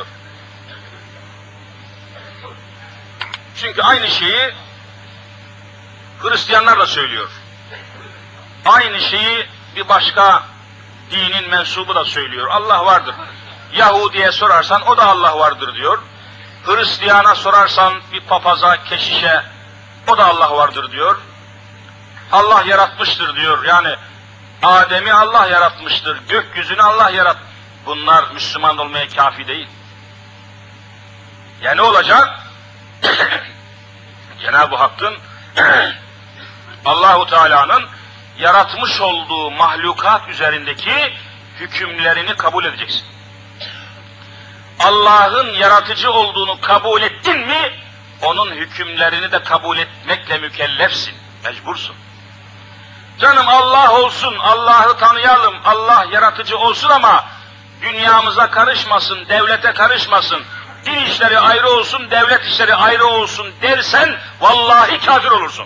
Çünkü aynı şeyi Hristiyanlar da söylüyor. Aynı şeyi bir başka dinin mensubu da söylüyor. Allah vardır. Yahudi'ye sorarsan o da Allah vardır diyor. Hristiyana sorarsan bir papaza, keşişe o da Allah vardır diyor. Allah yaratmıştır diyor. Yani Adem'i Allah yaratmıştır. Gökyüzünü Allah yarat. Bunlar Müslüman olmaya kafi değil. Ya ne olacak? Cenab-ı Hakk'ın Allahu Teala'nın yaratmış olduğu mahlukat üzerindeki hükümlerini kabul edeceksin. Allah'ın yaratıcı olduğunu kabul ettin mi, onun hükümlerini de kabul etmekle mükellefsin, mecbursun. Canım Allah olsun, Allah'ı tanıyalım, Allah yaratıcı olsun ama dünyamıza karışmasın, devlete karışmasın, din işleri ayrı olsun, devlet işleri ayrı olsun dersen, vallahi kafir olursun.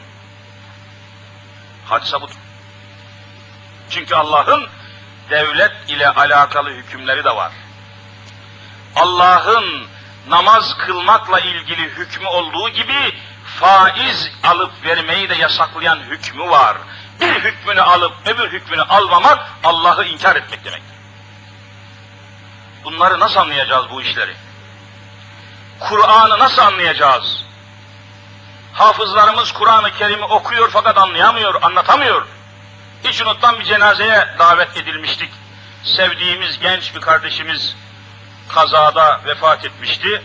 Hadise budur. Çünkü Allah'ın devlet ile alakalı hükümleri de var. Allah'ın namaz kılmakla ilgili hükmü olduğu gibi faiz alıp vermeyi de yasaklayan hükmü var. Bir hükmünü alıp öbür hükmünü almamak Allah'ı inkar etmek demektir. Bunları nasıl anlayacağız bu işleri? Kur'an'ı nasıl anlayacağız? Hafızlarımız Kur'an-ı Kerim'i okuyor fakat anlayamıyor, anlatamıyor. Hiç unutmam bir cenazeye davet edilmiştik. Sevdiğimiz genç bir kardeşimiz kazada vefat etmişti.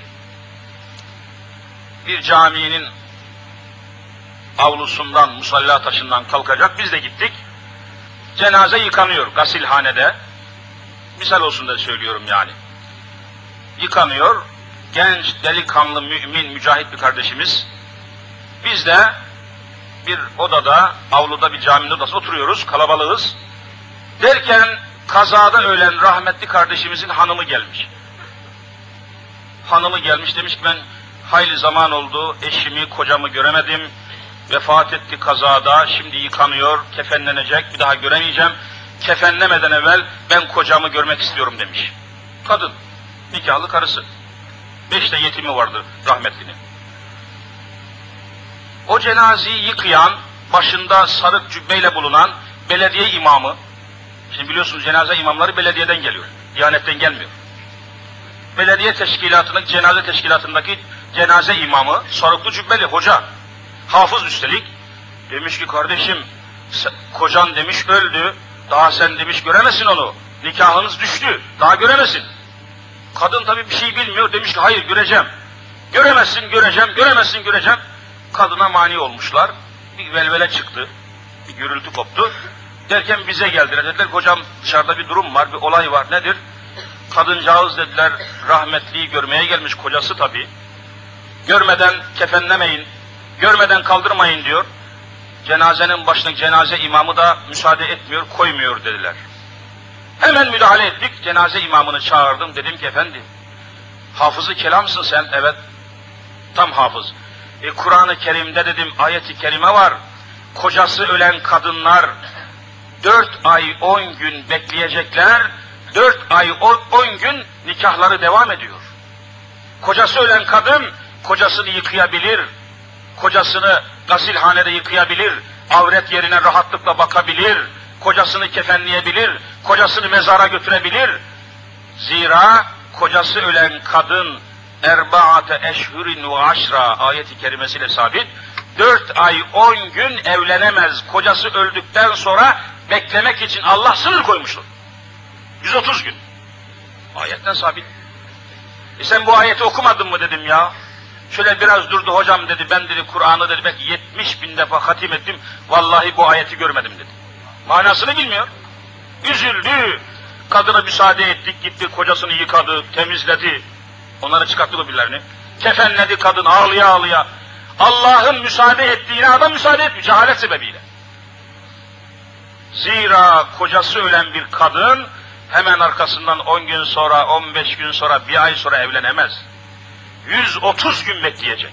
Bir caminin avlusundan, musalla taşından kalkacak. Biz de gittik. Cenaze yıkanıyor gasilhanede. Misal olsun da söylüyorum yani. Yıkanıyor. Genç, delikanlı, mümin, mücahit bir kardeşimiz. Biz de bir odada, avluda bir caminin odası oturuyoruz, kalabalığız. Derken kazada ölen rahmetli kardeşimizin hanımı gelmiş. Hanımı gelmiş, demiş ki ben hayli zaman oldu, eşimi, kocamı göremedim. Vefat etti kazada, şimdi yıkanıyor, kefenlenecek, bir daha göremeyeceğim. Kefenlemeden evvel ben kocamı görmek istiyorum demiş. Kadın, nikahlı karısı. Beş de yetimi vardı rahmetlinin. O cenazeyi yıkayan, başında sarık cübbeyle bulunan belediye imamı, şimdi biliyorsunuz cenaze imamları belediyeden geliyor, Diyanet'ten gelmiyor. Belediye teşkilatının, cenaze teşkilatındaki cenaze imamı, sarıklı cübbeli hoca, hafız üstelik, demiş ki kardeşim, kocan demiş öldü, daha sen demiş göremezsin onu, nikahınız düştü, daha göremesin. Kadın tabii bir şey bilmiyor, demiş ki hayır göreceğim. Göremezsin göreceğim, göremezsin göreceğim. Kadına mani olmuşlar. Bir velvele çıktı. Bir gürültü koptu. Derken bize geldiler. Dediler hocam dışarıda bir durum var, bir olay var. Nedir? Kadıncağız dediler rahmetliyi görmeye gelmiş, kocası tabii. Görmeden kefenlemeyin, görmeden kaldırmayın diyor. Cenazenin başındaki cenaze imamı da müsaade etmiyor, koymuyor dediler. Hemen müdahale ettik, cenaze imamını çağırdım. Dedim ki efendi, hafızı kelamsın sen. Evet, tam hafız. E, Kur'an-ı Kerim'de dedim ayet-i kerime var. Kocası ölen kadınlar dört ay on gün bekleyecekler, dört ay on gün nikahları devam ediyor. Kocası ölen kadın kocasını yıkayabilir, kocasını gasilhanede yıkayabilir, avret yerine rahatlıkla bakabilir, kocasını kefenleyebilir, kocasını mezara götürebilir. Zira kocası ölen kadın erbaate eşhurin ve aşra ayeti kerimesiyle sabit, dört ay on gün evlenemez. Kocası öldükten sonra beklemek için Allah sınır koymuştur. yüz otuz gün. Ayetten sabit. E sen bu ayeti okumadın mı dedim ya. Şöyle biraz durdu, hocam dedi, ben dedi Kur'an'ı dedi belki yetmiş bin defa hatim ettim, vallahi bu ayeti görmedim dedi. Manasını bilmiyor. Üzüldü. Kadına müsaade ettik, gitti kocasını yıkadı, temizledi. Onları çıkarttı bu birilerini. Kefenledi kadın ağlıya ağlıya. Allah'ın müsaade ettiğine adam müsaade etmiyor, cehalet sebebiyle. Zira kocası ölen bir kadın hemen arkasından on gün sonra, on beş gün sonra, bir ay sonra evlenemez. yüz otuz gün bekleyecek.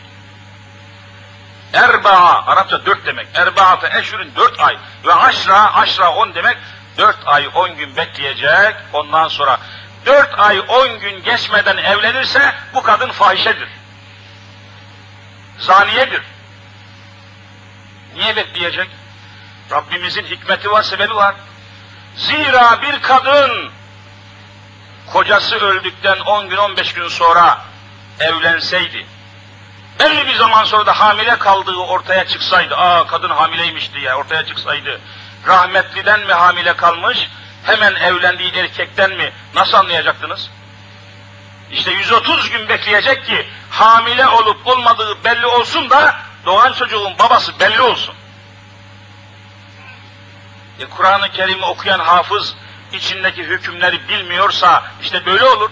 Erba'a, Arapça dört demek. Erba'a eşhurun dört ay. Ve aşra, aşra on demek. Dört ay on gün bekleyecek. Ondan sonra dört ay on gün geçmeden evlenirse bu kadın fahişedir. Zaniyedir. Niye bekleyecek? Rabbimizin hikmeti var, sebebi var. Zira bir kadın kocası öldükten on gün on beş gün sonra evlenseydi, belli bir zaman sonra da hamile kaldığı ortaya çıksaydı, aa kadın hamileymiş diye ortaya çıksaydı, rahmetliden mi hamile kalmış, hemen evlendiği erkekten mi, nasıl anlayacaktınız? İşte yüz otuz gün bekleyecek ki hamile olup olmadığı belli olsun da doğan çocuğun babası belli olsun. E, Kur'an-ı Kerim'i okuyan hafız içindeki hükümleri bilmiyorsa işte böyle olur.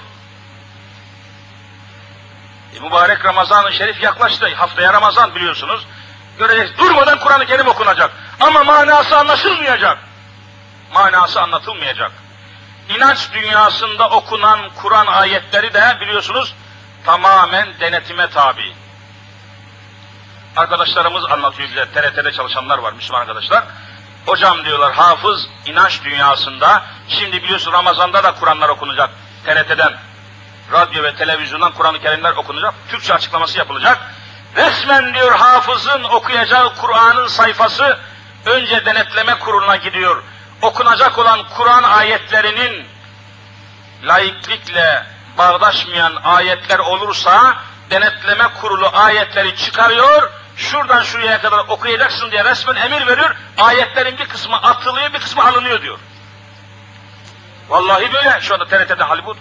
E, mübarek Ramazan-ı Şerif yaklaştı. Haftaya Ramazan biliyorsunuz. Göreceksiniz. Durmadan Kur'an-ı Kerim okunacak. Ama manası anlaşılmayacak. Manası anlatılmayacak. İnanç dünyasında okunan Kur'an ayetleri de biliyorsunuz tamamen denetime tabi. Arkadaşlarımız anlatıyor bize, T R T'de çalışanlar var, Müslüman arkadaşlar. Hocam diyorlar, hafız inanç dünyasında, şimdi biliyorsun Ramazan'da da Kur'anlar okunacak T R T'den, radyo ve televizyondan Kur'an-ı Kerimler okunacak, Türkçe açıklaması yapılacak. Resmen diyor hafızın okuyacağı Kur'an'ın sayfası önce denetleme kuruluna gidiyor. Okunacak olan Kur'an ayetlerinin laiklikle bağdaşmayan ayetler olursa denetleme kurulu ayetleri çıkarıyor, şuradan şuraya kadar okuyacaksın diye resmen emir veriyor, ayetlerin bir kısmı atılıyor, bir kısmı alınıyor diyor. Vallahi böyle, şu anda T R T'de Hollywood.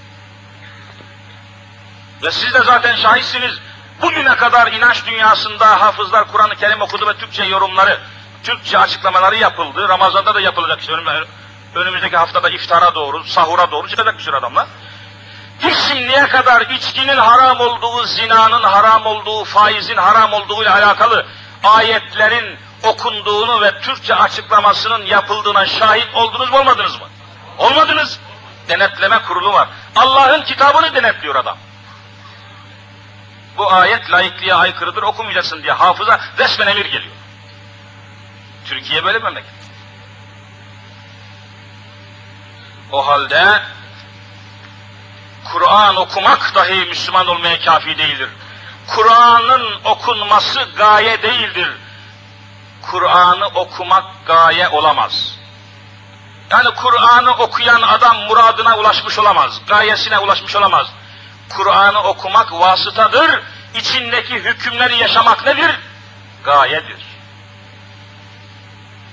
Ve siz de zaten şahitsiniz, bugüne kadar inanç dünyasında hafızlar Kur'an-ı Kerim okudu ve Türkçe yorumları, Türkçe açıklamaları yapıldı. Ramazan'da da yapılacak işte, önümüzdeki haftada iftara doğru, sahura doğru çıkacak bir sürü adamlar. Hiç şimdiye kadar içkinin haram olduğu, zinanın haram olduğu, faizin haram olduğu ile alakalı ayetlerin okunduğunu ve Türkçe açıklamasının yapıldığına şahit oldunuz mu, olmadınız mı? Olmadınız. Denetleme kurulu var. Allah'ın kitabını denetliyor adam. Bu ayet laikliğe aykırıdır, okumayacaksın diye hafıza resmen emir geliyor. Türkiye böyle bir memleket. O halde Kur'an okumak dahi Müslüman olmaya kafi değildir. Kur'an'ın okunması gaye değildir. Kur'an'ı okumak gaye olamaz. Yani Kur'an'ı okuyan adam muradına ulaşmış olamaz, gayesine ulaşmış olamaz. Kur'an'ı okumak vasıtadır, içindeki hükümleri yaşamak nedir? Gayedir.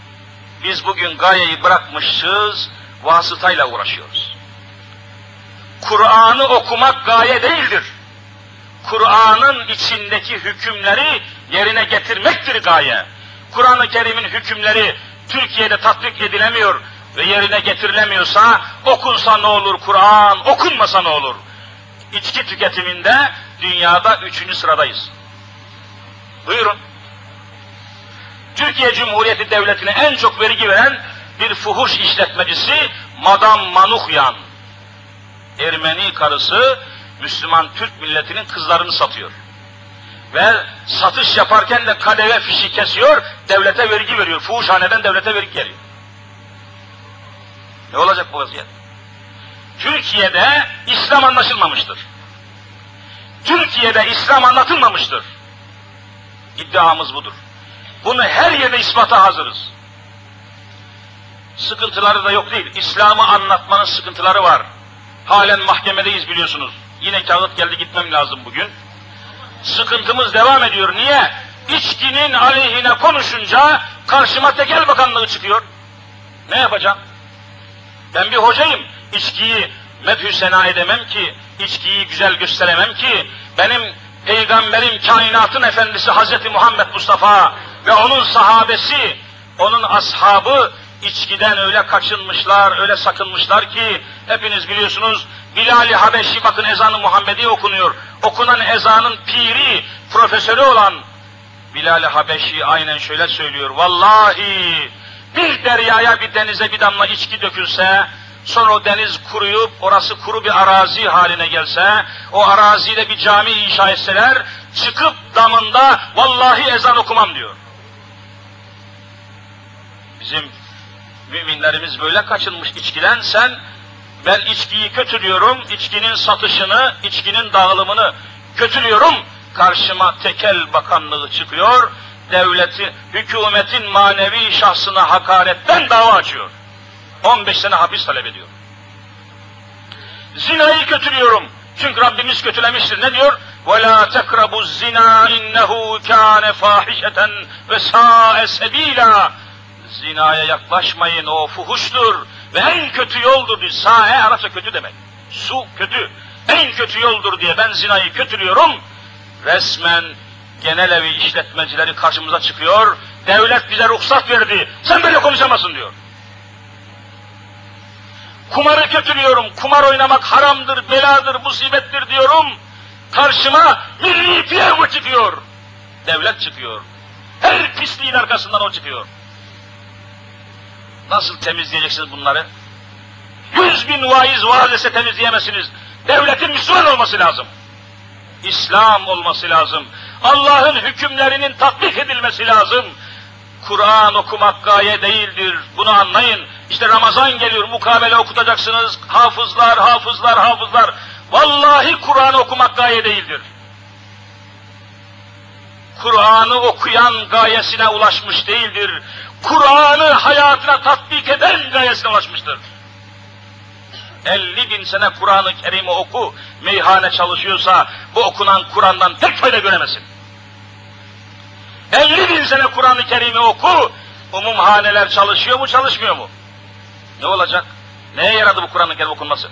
Biz bugün gayeyi bırakmışız, vasıtayla uğraşıyoruz. Kur'an'ı okumak gaye değildir. Kur'an'ın içindeki hükümleri yerine getirmektir gaye. Kur'an-ı Kerim'in hükümleri Türkiye'de tatbik edilemiyor ve yerine getirilemiyorsa okunsa ne olur Kur'an, okunmasa ne olur? İçki tüketiminde dünyada üçüncü sıradayız. Buyurun. Türkiye Cumhuriyeti Devleti'ne en çok vergi veren bir fuhuş işletmecisi Madame Manukyan. Ermeni karısı Müslüman Türk milletinin kızlarını satıyor. Ve satış yaparken de K D V fişi kesiyor, devlete vergi veriyor. Fuhuşhaneden devlete vergi geliyor. Ne olacak bu vaziyet? Türkiye'de İslam anlaşılmamıştır. Türkiye'de İslam anlatılmamıştır. İddiamız budur. Bunu her yerde ispata hazırız. Sıkıntıları da yok değil. İslam'ı anlatmanın sıkıntıları var. Halen mahkemedeyiz biliyorsunuz. Yine kağıt geldi, gitmem lazım bugün. Sıkıntımız devam ediyor. Niye? İçkinin aleyhine konuşunca karşıma tekel bakanlığı çıkıyor. Ne yapacağım? Ben bir hocayım. İçkiyi medhü sena edemem ki, içkiyi güzel gösteremem ki, benim peygamberim, kainatın efendisi Hazreti Muhammed Mustafa ve onun sahabesi, onun ashabı içkiden öyle kaçınmışlar, öyle sakınmışlar ki, hepiniz biliyorsunuz, Bilal-i Habeşi, bakın ezanı Muhammedi okunuyor. Okunan ezanın piri, profesörü olan Bilal-i Habeşi aynen şöyle söylüyor. Vallahi bir deryaya, bir denize bir damla içki dökülse, sonra o deniz kuruyup orası kuru bir arazi haline gelse, o arazide bir cami inşa etseler, çıkıp damında vallahi ezan okumam diyor. Bizim müminlerimiz böyle kaçınmış içkiden. Sen, ben içkiyi kötülüyorum, içkinin satışını, içkinin dağılımını kötülüyorum, karşıma tekel bakanlığı çıkıyor, devleti, hükümetin manevi şahsına hakaretten dava açıyor. on beş sene hapis talep ediyor. Zinayı kötülüyorum. Çünkü Rabbimiz kötülemiştir. Ne diyor? وَلَا تَقْرَبُوا الزِّنَا اِنَّهُ كَانَ فَاحِشَةً وَسَاءَ سَب۪يلًا. Zinaya yaklaşmayın, o fuhuştur ve en kötü yoldur diyor. Sae Arapça kötü demek. Su kötü. En kötü yoldur diye ben zinayı kötülüyorum. Resmen genel evi işletmecileri karşımıza çıkıyor. Devlet bize ruhsat verdi. Sen böyle konuşamazsın diyor. Kumarı kötülüyorum. Kumar oynamak haramdır, beladır, musibettir diyorum. Karşıma milli piyango çıkıyor. Devlet çıkıyor. Her pisliğin arkasından o çıkıyor. Nasıl temizleyeceksiniz bunları? Yüz bin vaiz vaaz etse temizleyemezsiniz. Devletin Müslüman olması lazım. İslam olması lazım. Allah'ın hükümlerinin tatbik edilmesi lazım. Kur'an okumak gaye değildir. Bunu anlayın. İşte Ramazan geliyor, mukabele okutacaksınız. Hafızlar, hafızlar, hafızlar. Vallahi Kur'an okumak gaye değildir. Kur'an'ı okuyan gayesine ulaşmış değildir. Kur'an'ı hayatına tatbik eden gayesine ulaşmıştır. elli bin sene Kur'an-ı Kerim'i oku, meyhane çalışıyorsa bu okunan Kur'an'dan tek fayda göremezsin. elli bin sene Kur'an-ı Kerim'i oku, umumhaneler çalışıyor mu, çalışmıyor mu? Ne olacak? Neye yaradı bu Kur'an-ı Kerim okunması?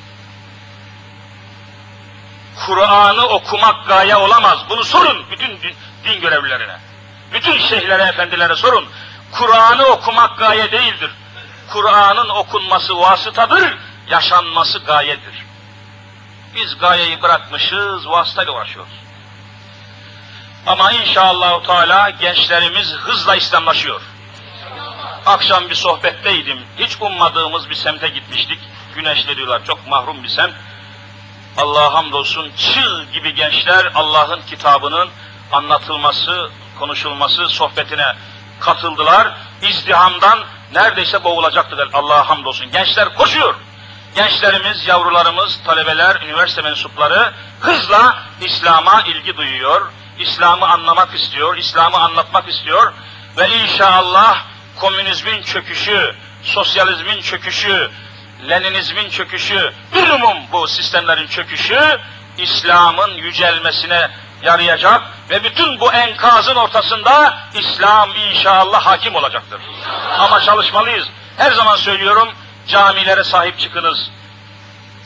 Kur'an'ı okumak gaye olamaz. Bunu sorun bütün din, din görevlilerine. Bütün şeyhlere, efendilere sorun. Kur'an'ı okumak gaye değildir. Kur'an'ın okunması vasıtadır, yaşanması gayedir. Biz gayeyi bırakmışız, vasıtayla uğraşıyoruz. Ama inşallah Teala gençlerimiz hızla İslamlaşıyor. Akşam bir sohbetteydim. Hiç ummadığımız bir semte gitmiştik. Güneşli diyorlar, çok mahrum bir semt. Allah'a hamdolsun çığ gibi gençler Allah'ın kitabının anlatılması, konuşulması, sohbetine katıldılar. İzdihamdan neredeyse boğulacaktılar. Allah'a hamdolsun. Gençler koşuyor. Gençlerimiz, yavrularımız, talebeler, üniversite mensupları hızla İslam'a ilgi duyuyor. İslam'ı anlamak istiyor, İslam'ı anlatmak istiyor ve inşallah komünizmin çöküşü, sosyalizmin çöküşü, Leninizmin çöküşü, bir umum bu sistemlerin çöküşü İslam'ın yücelmesine yarayacak ve bütün bu enkazın ortasında İslam inşallah hakim olacaktır. Ama çalışmalıyız. Her zaman söylüyorum, camilere sahip çıkınız.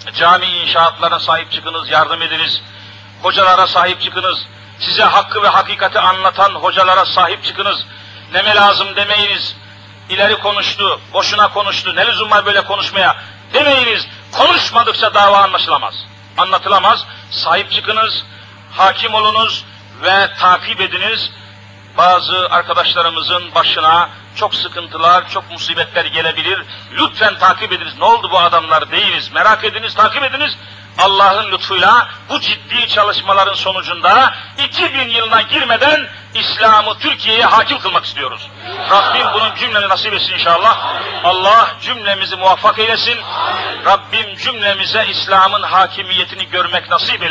Cami inşaatlarına sahip çıkınız, yardım ediniz. Hocalara sahip çıkınız. Size hakkı ve hakikati anlatan hocalara sahip çıkınız. Neme lazım demeyiniz. İleri konuştu, boşuna konuştu, ne lüzum var böyle konuşmaya demeyiniz. Konuşmadıkça dava anlaşılamaz. Anlatılamaz. Sahip çıkınız, hakim olunuz ve takip ediniz. Bazı arkadaşlarımızın başına çok sıkıntılar, çok musibetler gelebilir. Lütfen takip ediniz. Ne oldu bu adamlar deyiniz. Merak ediniz, takip ediniz. Allah'ın lütfuyla bu ciddi çalışmaların sonucunda iki bin yılına girmeden İslam'ı Türkiye'ye hakim kılmak istiyoruz. Rabbim bunun cümleni nasip etsin inşallah. Allah cümlemizi muvaffak eylesin. Rabbim cümlemize İslam'ın hakimiyetini görmek nasip eylesin.